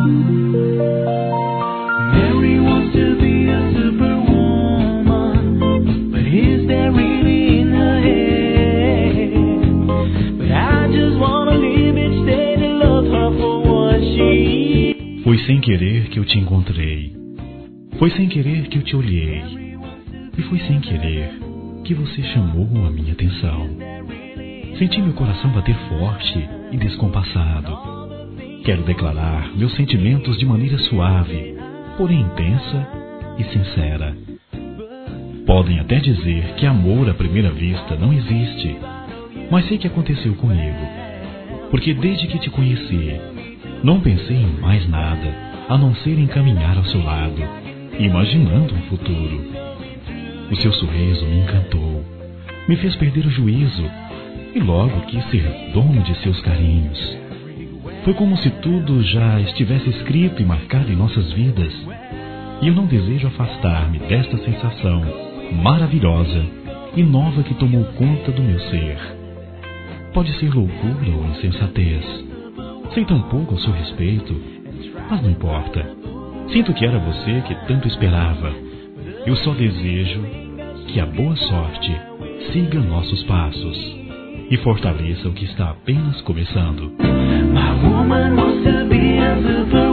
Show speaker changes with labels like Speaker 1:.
Speaker 1: Mary wants to be a superwoman, but is there really in her head? But I just wanna live each day to love her for what she is.
Speaker 2: Foi sem querer que eu te encontrei. Foi sem querer que eu te olhei. E foi sem querer que você chamou a minha atenção. Senti meu coração bater forte e descompassado. Quero declarar meus sentimentos de maneira suave, porém intensa e sincera. Podem até dizer que amor à primeira vista não existe, mas sei que aconteceu comigo. Porque desde que te conheci, não pensei em mais nada, a não ser em caminhar ao seu lado, imaginando um futuro. O seu sorriso me encantou, me fez perder o juízo, e logo quis ser dono de seus carinhos. Foi como se tudo já estivesse escrito e marcado em nossas vidas, e eu não desejo afastar-me desta sensação maravilhosa e nova que tomou conta do meu ser. Pode ser loucura ou insensatez. Sei tão pouco a seu respeito, mas não importa. Sinto que era você que tanto esperava. Eu só desejo que a boa sorte siga nossos passos e fortaleça o que está apenas começando.
Speaker 1: My woman wants to be a superwoman.